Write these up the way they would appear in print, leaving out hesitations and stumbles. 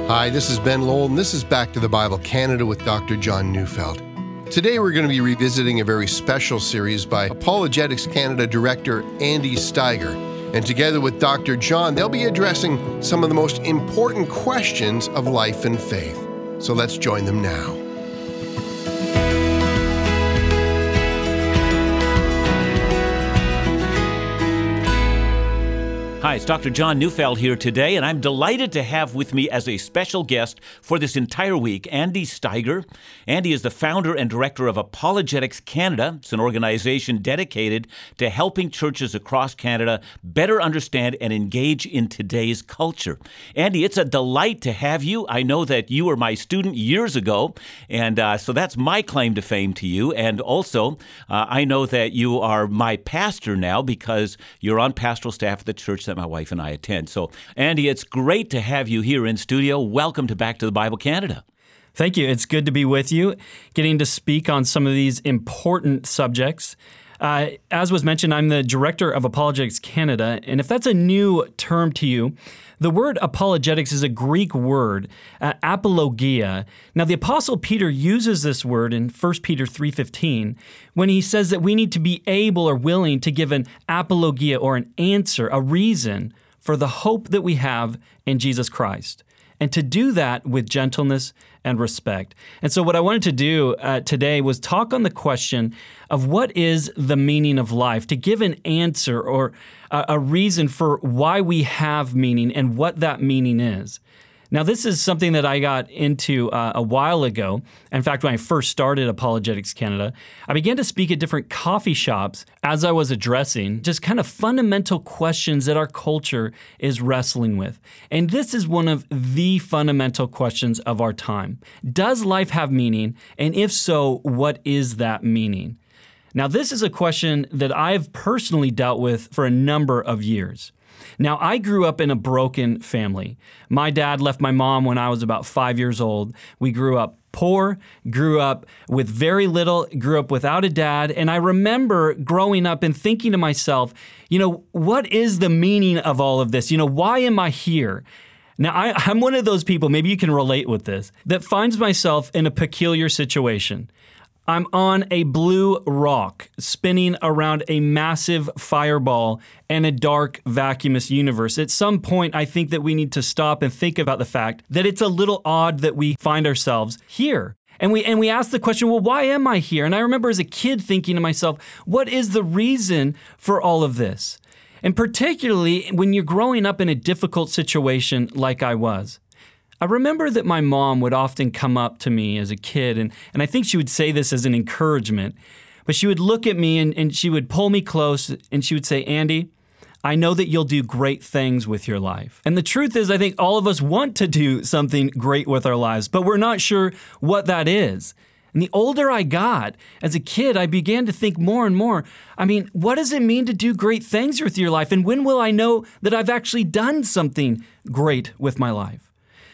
Hi, this is Ben Lowell, and this is Back to the Bible Canada with Dr. John Neufeld. Today we're going to be revisiting a very special series by Apologetics Canada Director Andy Steiger. And together with Dr. John, they'll be addressing some of the most important questions of life and faith. So let's join them now. Hi, it's Dr. John Neufeld here today, and I'm delighted to have with me as a special guest for this entire week, Andy Steiger. Andy is the founder and director of Apologetics Canada. It's an organization dedicated to helping churches across Canada better understand and engage in today's culture. Andy, it's a delight to have you. I know that you were my student years ago, and so that's my claim to fame to you. And also, I know that you are my pastor now because you're on pastoral staff at the church that my wife and I attend. So, Andy, it's great to have you here in studio. Welcome to Back to the Bible Canada. Thank you. It's good to be with you, getting to speak on some of these important subjects. As was mentioned, I'm the director of Apologetics Canada, and if that's a new term to you, the word apologetics is a Greek word, apologia. Now, the Apostle Peter uses this word in 1 Peter 3:15 when he says that we need to be able or willing to give an apologia or an answer, a reason for the hope that we have in Jesus Christ, and to do that with gentleness and respect. And so what I wanted to do today was talk on the question of what is the meaning of life, to give an answer or a reason for why we have meaning and what that meaning is. Now, this is something that I got into a while ago. In fact, when I first started Apologetics Canada, I began to speak at different coffee shops as I was addressing just kind of fundamental questions that our culture is wrestling with. And this is one of the fundamental questions of our time. Does life have meaning? And if so, what is that meaning? Now, this is a question that I've personally dealt with for a number of years. Now, I grew up in a broken family. My dad left my mom when I was about 5 years old. We grew up poor, grew up with very little, grew up without a dad. And I remember growing up and thinking to myself, what is the meaning of all of this? Why am I here? Now, I'm one of those people, maybe you can relate with this, that finds myself in a peculiar situation. I'm on a blue rock spinning around a massive fireball and a dark, vacuumous universe. At some point, I think that we need to stop and think about the fact that it's a little odd that we find ourselves here. And we ask the question, well, why am I here? And I remember as a kid thinking to myself, what is the reason for all of this? And particularly when you're growing up in a difficult situation like I was. I remember that my mom would often come up to me as a kid, and I think she would say this as an encouragement, but she would look at me and she would pull me close and she would say, Andy, I know that you'll do great things with your life. And the truth is, I think all of us want to do something great with our lives, but we're not sure what that is. And the older I got, as a kid, I began to think more and more, what does it mean to do great things with your life? And when will I know that I've actually done something great with my life?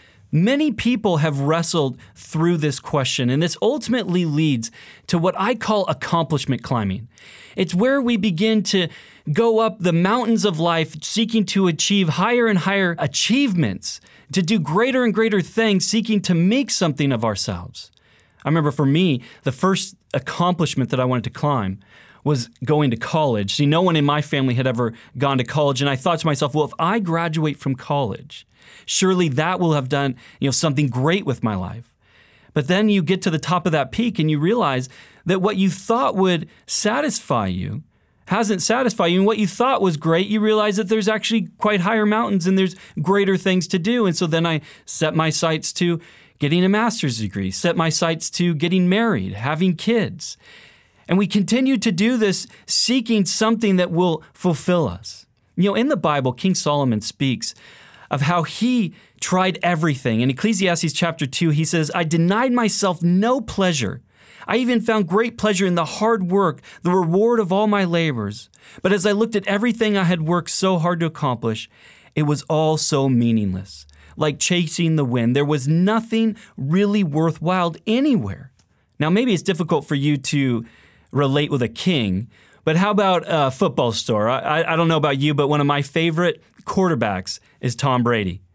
Many people have wrestled through this question, and this ultimately leads to what I call accomplishment climbing. It's where we begin to go up the mountains of life seeking to achieve higher and higher achievements, to do greater and greater things, seeking to make something of ourselves. I remember for me, the first accomplishment that I wanted to climb was going to college. See, no one in my family had ever gone to college, and I thought to myself, well, if I graduate from college, surely that will have done, something great with my life. But then you get to the top of that peak and you realize that what you thought would satisfy you hasn't satisfied you. And what you thought was great, you realize that there's actually quite higher mountains and there's greater things to do. And so then I set my sights to getting a master's degree, set my sights to getting married, having kids. And we continue to do this seeking something that will fulfill us. In the Bible, King Solomon speaks of how he tried everything. In Ecclesiastes chapter 2, he says, I denied myself no pleasure. I even found great pleasure in the hard work, the reward of all my labors. But as I looked at everything I had worked so hard to accomplish, it was all so meaningless. Like chasing the wind, there was nothing really worthwhile anywhere. Now, maybe it's difficult for you to relate with a king, but how about a football star? I don't know about you, but one of my favorite quarterbacks is Tom Brady.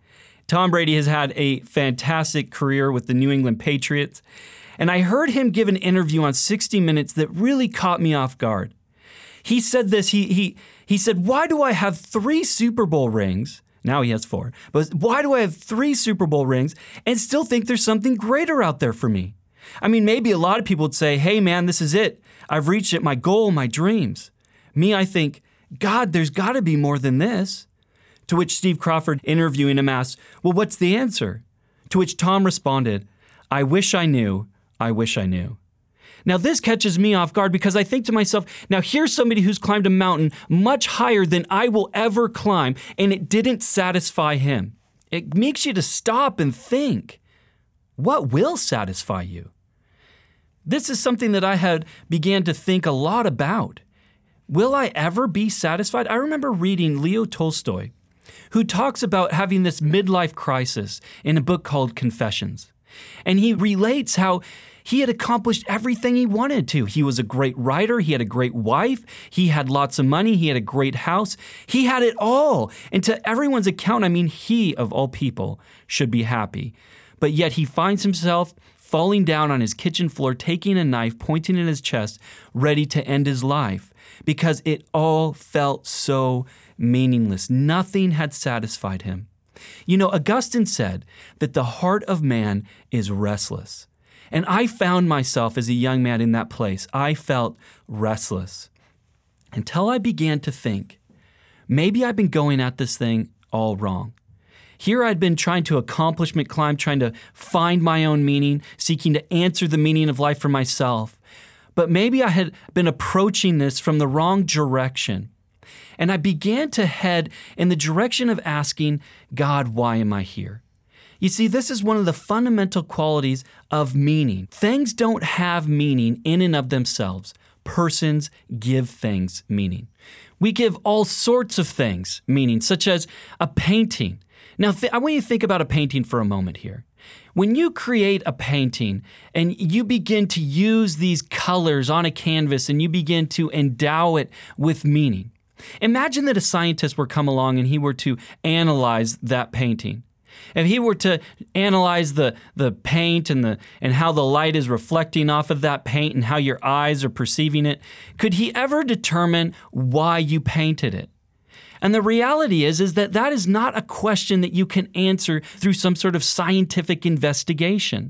Tom Brady has had a fantastic career with the New England Patriots, and I heard him give an interview on 60 Minutes that really caught me off guard. He said this, he said, "Why do I have 3 Super Bowl rings?" Now he has 4. But why do I have 3 Super Bowl rings and still think there's something greater out there for me? I mean, maybe a lot of people would say, "Hey man, this is it. I've reached it, my goal, my dreams." Me, I think, "God, there's got to be more than this." To which Steve Crawford, interviewing him, asked, "Well, what's the answer?" To which Tom responded, "I wish I knew. I wish I knew." Now, this catches me off guard because I think to myself, now here's somebody who's climbed a mountain much higher than I will ever climb, and it didn't satisfy him. It makes you to stop and think, what will satisfy you? This is something that I had began to think a lot about. Will I ever be satisfied? I remember reading Leo Tolstoy, who talks about having this midlife crisis in a book called Confessions. And he relates how he had accomplished everything he wanted to. He was a great writer. He had a great wife. He had lots of money. He had a great house. He had it all. And to everyone's account, I mean, he, of all people, should be happy. But yet he finds himself falling down on his kitchen floor, taking a knife, pointing at his chest, ready to end his life because it all felt so meaningless. Nothing had satisfied him. You know, Augustine said that the heart of man is restless. And I found myself as a young man in that place. I felt restless until I began to think, maybe I've been going at this thing all wrong. Here I'd been trying to accomplishment climb, trying to find my own meaning, seeking to answer the meaning of life for myself. But maybe I had been approaching this from the wrong direction. And I began to head in the direction of asking, God, why am I here? You see, this is one of the fundamental qualities of meaning. Things don't have meaning in and of themselves. Persons give things meaning. We give all sorts of things meaning, such as a painting. Now, I want you to think about a painting for a moment here. When you create a painting and you begin to use these colors on a canvas and you begin to endow it with meaning, imagine that a scientist were come along and he were to analyze that painting. If he were to analyze the paint and how the light is reflecting off of that paint and how your eyes are perceiving it, could he ever determine why you painted it? And the reality is that is not a question that you can answer through some sort of scientific investigation.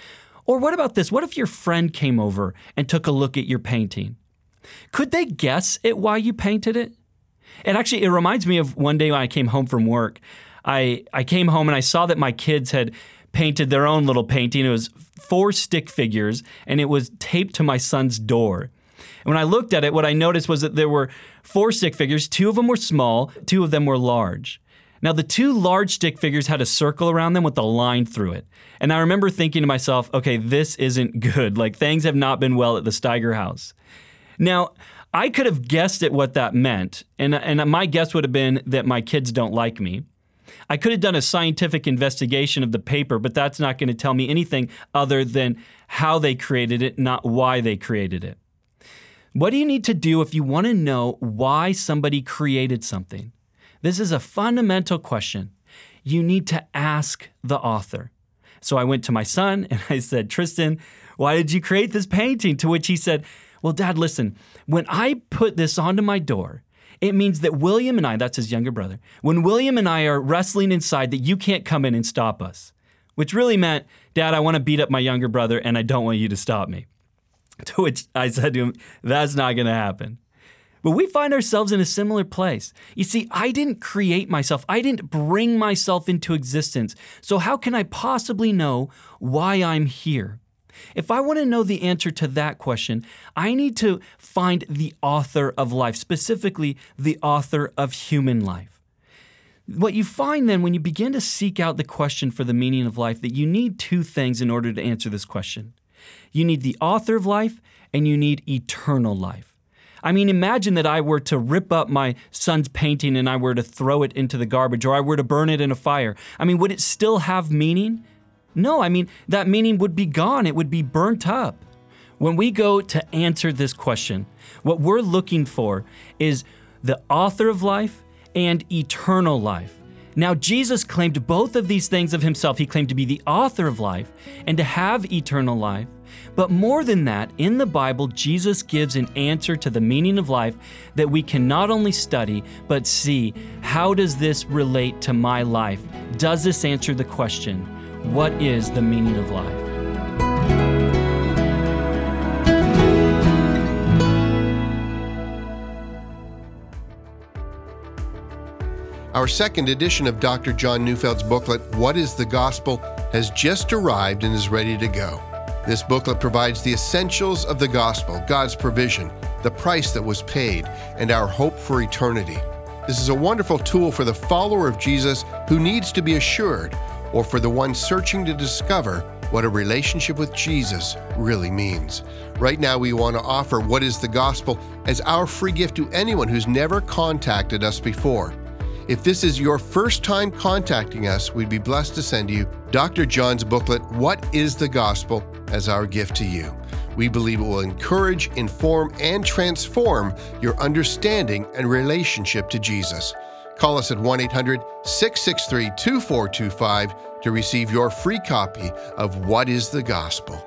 Or what about this? What if your friend came over and took a look at your painting? Could they guess at why you painted it? And actually, it reminds me of one day when I came home from work. I came home and I saw that my kids had painted their own little painting. It was 4 stick figures, and it was taped to my son's door. And when I looked at it, what I noticed was that there were 4 stick figures. 2 of them were small, 2 of them were large. Now, the 2 large stick figures had a circle around them with a line through it. And I remember thinking to myself, okay, this isn't good. Like, things have not been well at the Steiger house. Now, I could have guessed at what that meant, and my guess would have been that my kids don't like me. I could have done a scientific investigation of the paper, but that's not going to tell me anything other than how they created it, not why they created it. What do you need to do if you want to know why somebody created something? This is a fundamental question. You need to ask the author. So I went to my son and I said, Tristan, why did you create this painting? To which he said, well, Dad, listen, when I put this onto my door, it means that William and I, that's his younger brother, when William and I are wrestling inside, that you can't come in and stop us. Which really meant, Dad, I want to beat up my younger brother and I don't want you to stop me. To which I said to him, that's not going to happen. But we find ourselves in a similar place. You see, I didn't create myself. I didn't bring myself into existence. So how can I possibly know why I'm here? If I want to know the answer to that question, I need to find the author of life, specifically the author of human life. What you find then when you begin to seek out the question for the meaning of life, that you need 2 things in order to answer this question. You need the author of life and you need eternal life. I mean, imagine that I were to rip up my son's painting and I were to throw it into the garbage, or I were to burn it in a fire. I mean, would it still have meaning? No, I mean, that meaning would be gone. It would be burnt up. When we go to answer this question, what we're looking for is the author of life and eternal life. Now, Jesus claimed both of these things of himself. He claimed to be the author of life and to have eternal life. But more than that, in the Bible, Jesus gives an answer to the meaning of life that we can not only study, but see, how does this relate to my life? Does this answer the question, what is the meaning of life? Our second edition of Dr. John Neufeld's booklet, What is the Gospel?, has just arrived and is ready to go. This booklet provides the essentials of the gospel, God's provision, the price that was paid, and our hope for eternity. This is a wonderful tool for the follower of Jesus who needs to be assured, or for the one searching to discover what a relationship with Jesus really means. Right now, we want to offer What is the Gospel as our free gift to anyone who's never contacted us before. If this is your first time contacting us, we'd be blessed to send you Dr. John's booklet, What is the Gospel?, as our gift to you. We believe it will encourage, inform, and transform your understanding and relationship to Jesus. Call us at 1-800-663-2425 to receive your free copy of What is the Gospel?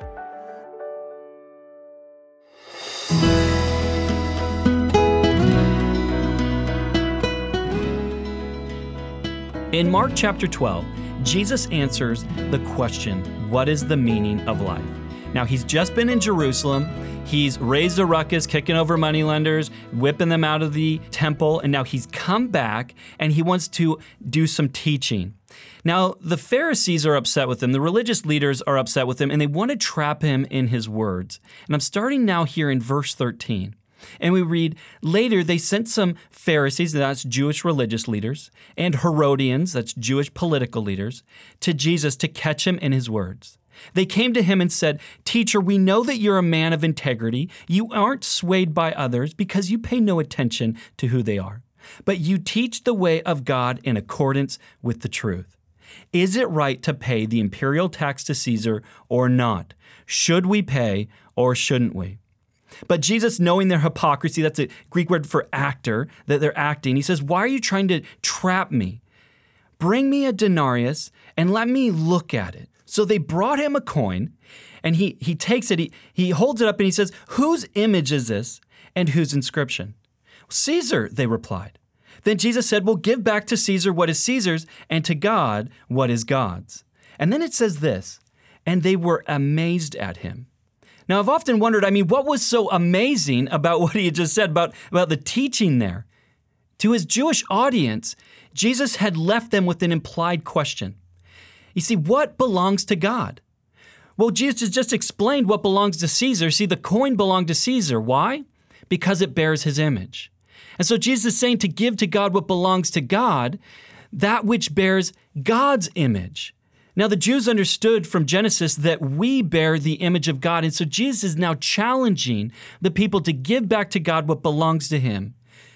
In Mark chapter 12, Jesus answers the question, what is the meaning of life? Now, he's just been in Jerusalem. He's raised a ruckus, kicking over moneylenders, whipping them out of the temple, and now he's come back and he wants to do some teaching. Now, the Pharisees are upset with him. The religious leaders are upset with him, and they want to trap him in his words. And I'm starting now here in verse 13. And we read, later they sent some Pharisees, that's Jewish religious leaders, and Herodians, that's Jewish political leaders, to Jesus to catch him in his words. They came to him and said, "Teacher, we know that you're a man of integrity. You aren't swayed by others because you pay no attention to who they are. But you teach the way of God in accordance with the truth. Is it right to pay the imperial tax to Caesar or not? Should we pay or shouldn't we?" But Jesus, knowing their hypocrisy, that's a Greek word for actor, that they're acting, he says, "Why are you trying to trap me? Bring me a denarius and let me look at it." So they brought him a coin, and he takes it, he holds it up, and he says, "Whose image is this and whose inscription?" "Caesar," they replied. Then Jesus said, "Well, give back to Caesar what is Caesar's, and to God what is God's." And then it says this, "And they were amazed at him." Now, I've often wondered, what was so amazing about what he had just said, about the teaching there? To his Jewish audience, Jesus had left them with an implied question. You see, what belongs to God? Well, Jesus just explained what belongs to Caesar. See, the coin belonged to Caesar. Why? Because it bears his image. And so Jesus is saying to give to God what belongs to God, that which bears God's image. Now, the Jews understood from Genesis that we bear the image of God, and so Jesus is now challenging the people to give back to God what belongs to him.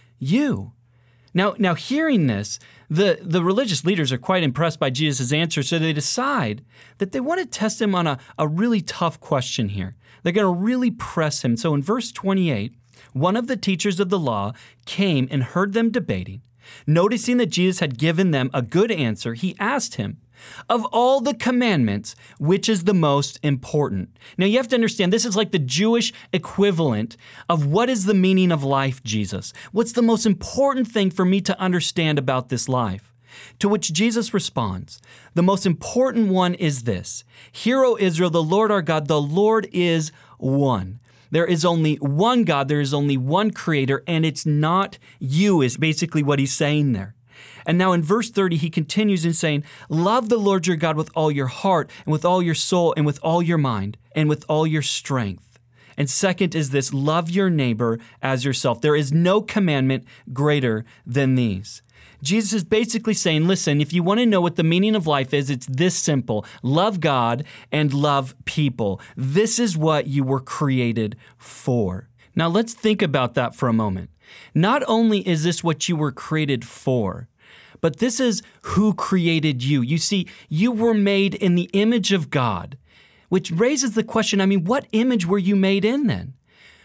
You. Now hearing this, the religious leaders are quite impressed by Jesus' answer, so they decide that they want to test him on a really tough question here. They're going to really press him. So in verse 28, one of the teachers of the law came and heard them debating. Noticing that Jesus had given them a good answer, he asked him, "Of all the commandments, which is the most important?" Now you have to understand, this is like the Jewish equivalent of what is the meaning of life, Jesus? What's the most important thing for me to understand about this life? To which Jesus responds, "The most important one is this. Hear, O Israel, the Lord our God, the Lord is one. There is only one God, there is only one creator, and it's not you," is basically what he's saying there. And now in verse 30, he continues in saying, "Love the Lord your God with all your heart and with all your soul and with all your mind and with all your strength." And second is this, love your neighbor as yourself. There is no commandment greater than these. Jesus is basically saying, listen, if you want to know what the meaning of life is, it's this simple. Love God and love people. This is what you were created for. Now let's think about that for a moment. Not only is this what you were created for, but this is who created you. You see, you were made in the image of God, which raises the question, what image were you made in then?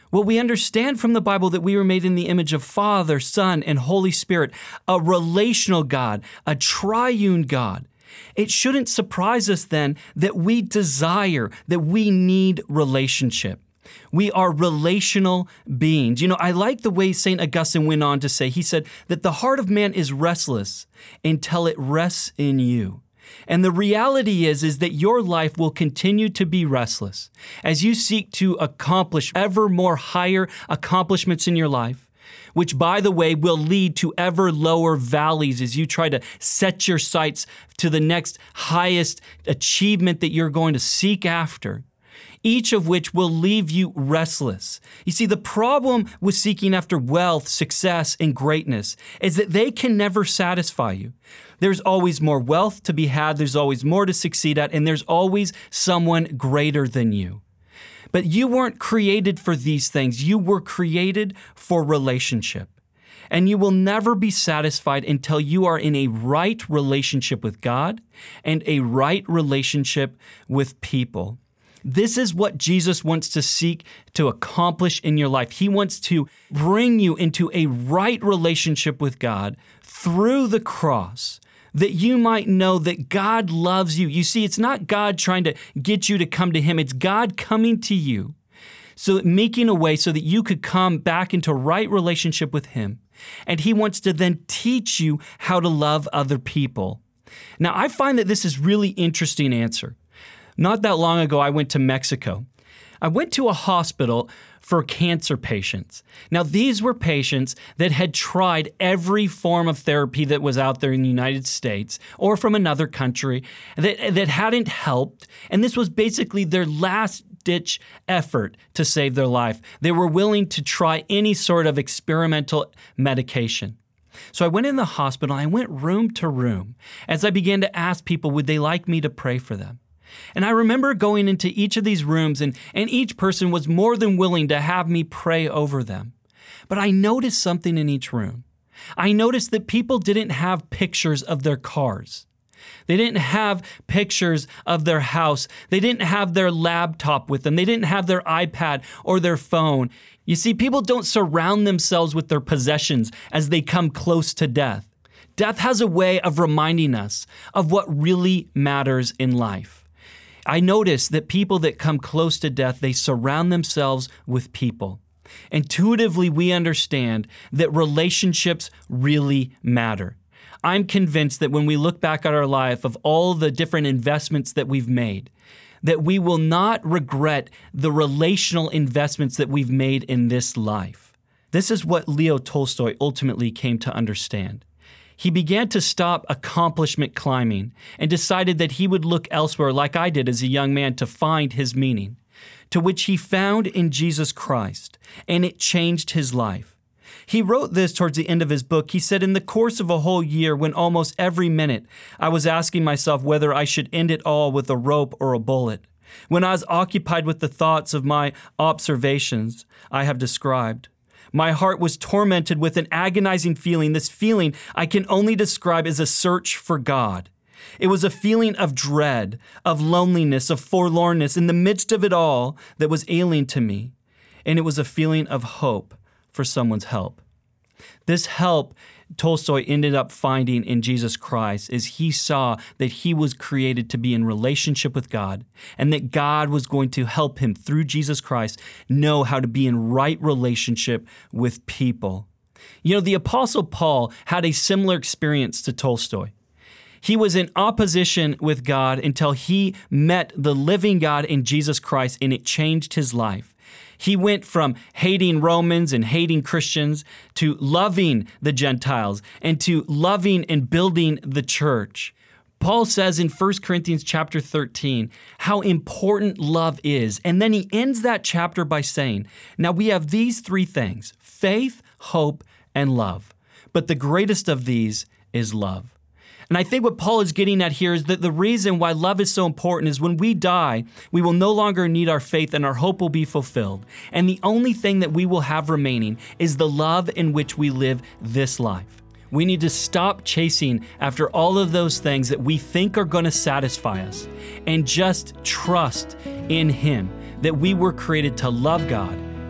Well, we understand from the Bible that we were made in the image of Father, Son, and Holy Spirit, a relational God, a triune God. It shouldn't surprise us then that we desire, that we need relationship. We are relational beings. I like the way St. Augustine went on to say, he said that the heart of man is restless until it rests in you. And the reality is that your life will continue to be restless as you seek to accomplish ever more higher accomplishments in your life, which, by the way, will lead to ever lower valleys as you try to set your sights to the next highest achievement that you're going to seek after, each of which will leave you restless. You see, the problem with seeking after wealth, success, and greatness is that they can never satisfy you. There's always more wealth to be had, there's always more to succeed at, and there's always someone greater than you. But you weren't created for these things. You were created for relationship. And you will never be satisfied until you are in a right relationship with God and a right relationship with people. This is what Jesus wants to seek to accomplish in your life. He wants to bring you into a right relationship with God through the cross, that you might know that God loves you. You see, it's not God trying to get you to come to Him. It's God coming to you, so making a way so that you could come back into right relationship with Him. And He wants to then teach you how to love other people. Now, I find that this is really interesting answer. Not that long ago, I went to Mexico. I went to a hospital for cancer patients. Now, these were patients that had tried every form of therapy that was out there in the United States or from another country that hadn't helped. And this was basically their last-ditch effort to save their life. They were willing to try any sort of experimental medication. So I went in the hospital. I went room to room as I began to ask people, would they like me to pray for them? And I remember going into each of these rooms, and each person was more than willing to have me pray over them. But I noticed something in each room. I noticed that people didn't have pictures of their cars. They didn't have pictures of their house. They didn't have their laptop with them. They didn't have their iPad or their phone. You see, people don't surround themselves with their possessions as they come close to death. Death has a way of reminding us of what really matters in life. I notice that people that come close to death, they surround themselves with people. Intuitively, we understand that relationships really matter. I'm convinced that when we look back at our life of all the different investments that we've made, that we will not regret the relational investments that we've made in this life. This is what Leo Tolstoy ultimately came to understand. He began to stop accomplishment climbing and decided that he would look elsewhere, like I did as a young man, to find his meaning, to which he found in Jesus Christ, and it changed his life. He wrote this towards the end of his book. He said, in the course of a whole year, when almost every minute I was asking myself whether I should end it all with a rope or a bullet, when I was occupied with the thoughts of my observations I have described, my heart was tormented with an agonizing feeling. This feeling I can only describe as a search for God. It was a feeling of dread, of loneliness, of forlornness in the midst of it all that was alien to me. And it was a feeling of hope for someone's help. This help Tolstoy ended up finding in Jesus Christ is he saw that he was created to be in relationship with God, and that God was going to help him through Jesus Christ know how to be in right relationship with people. The Apostle Paul had a similar experience to Tolstoy. He was in opposition with God until he met the living God in Jesus Christ, and it changed his life. He went from hating Romans and hating Christians to loving the Gentiles and to loving and building the church. Paul says in 1 Corinthians chapter 13 how important love is. And then he ends that chapter by saying, now we have these three things, faith, hope, and love. But the greatest of these is love. And I think what Paul is getting at here is that the reason why love is so important is when we die, we will no longer need our faith and our hope will be fulfilled. And the only thing that we will have remaining is the love in which we live this life. We need to stop chasing after all of those things that we think are going to satisfy us and just trust in Him, that we were created to love God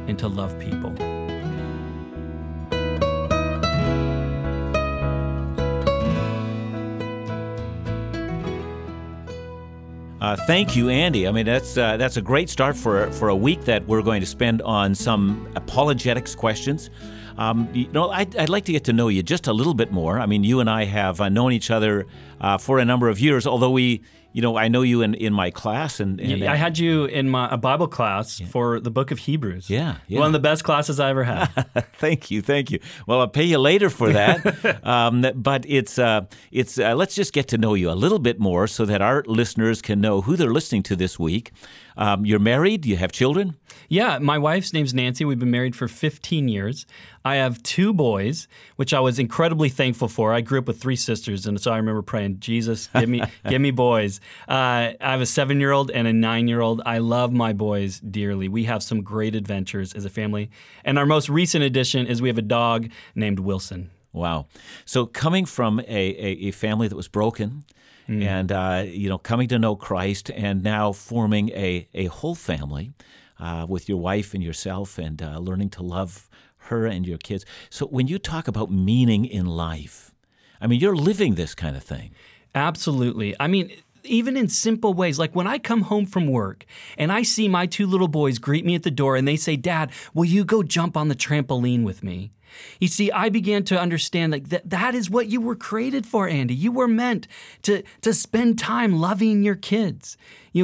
and to love people. Thank you, Andy. I mean, that's a great start for a week that we're going to spend on some apologetics questions. I'd like to get to know you just a little bit more. I mean, you and I have known each other for a number of years, although I know you in my class. And I had you in a Bible class for the book of Hebrews. Yeah. One of the best classes I ever had. Thank you. Well, I'll pay you later for that. But it's let's just get to know you a little bit more so that our listeners can know who they're listening to this week. You're married? You have children? Yeah, my wife's name's Nancy. We've been married for 15 years. I have 2 boys, which I was incredibly thankful for. I grew up with 3 sisters, and so I remember praying, Jesus, give me boys. I have a 7-year-old and a 9-year-old. I love my boys dearly. We have some great adventures as a family. And our most recent addition is we have a dog named Wilson. Wow. So coming from a family that was broken, and coming to know Christ, and now forming a whole family with your wife and yourself, and learning to love her and your kids. So when you talk about meaning in life, I mean, you're living this kind of thing. Absolutely. I mean, even in simple ways, like when I come home from work and I see my 2 little boys greet me at the door and they say, "Dad, will you go jump on the trampoline with me?" You see, I began to understand that is what you were created for, Andy. You were meant to spend time loving your kids.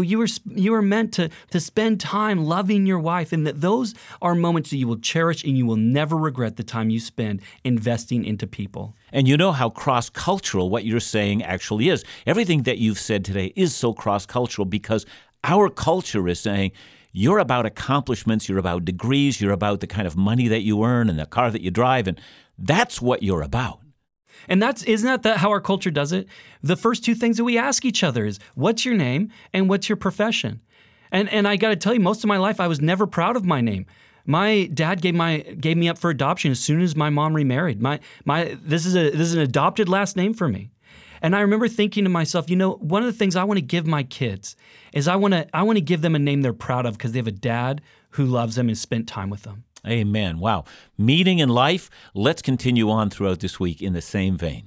You were meant to spend time loving your wife, and that those are moments that you will cherish and you will never regret the time you spend investing into people. And you know how cross-cultural what you're saying actually is. Everything that you've said today is so cross-cultural because our culture is saying, you're about accomplishments, you're about degrees, you're about the kind of money that you earn and the car that you drive, and that's what you're about. And isn't that how our culture does it? The first 2 things that we ask each other is, what's your name and what's your profession? And I got to tell you, most of my life I was never proud of my name. My dad gave me up for adoption as soon as my mom remarried. This is an adopted last name for me. And I remember thinking to myself, one of the things I want to give my kids is I want to give them a name they're proud of because they have a dad who loves them and spent time with them. Amen. Wow. Meaning in life. Let's continue on throughout this week in the same vein.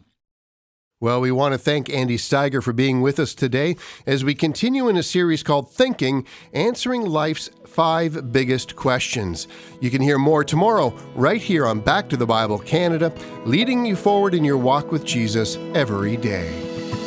Well, we want to thank Andy Steiger for being with us today as we continue in a series called Thinking, Answering Life's 5 Biggest Questions. You can hear more tomorrow right here on Back to the Bible Canada, leading you forward in your walk with Jesus every day.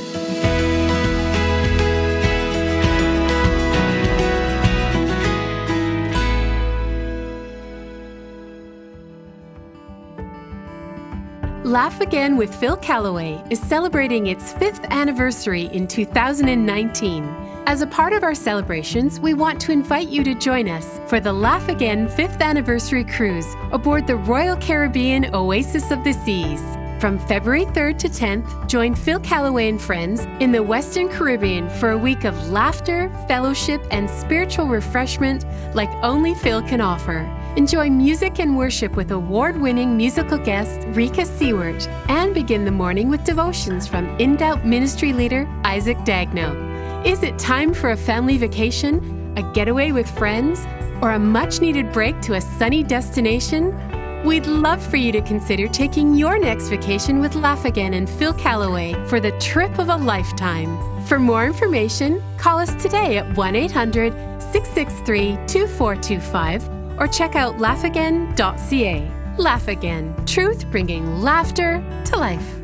Laugh Again with Phil Callaway is celebrating its 5th anniversary in 2019. As a part of our celebrations, we want to invite you to join us for the Laugh Again 5th Anniversary Cruise aboard the Royal Caribbean Oasis of the Seas. From February 3rd to 10th, join Phil Callaway and friends in the Western Caribbean for a week of laughter, fellowship, and spiritual refreshment like only Phil can offer. Enjoy music and worship with award-winning musical guest Rika Seward, and begin the morning with devotions from In Doubt ministry leader Isaac Dagno. Is it time for a family vacation, a getaway with friends, or a much-needed break to a sunny destination? We'd love for you to consider taking your next vacation with Laugh Again and Phil Callaway for the trip of a lifetime. For more information, call us today at 1-800-663-2425 or check out laughagain.ca. Laugh Again, truth bringing laughter to life.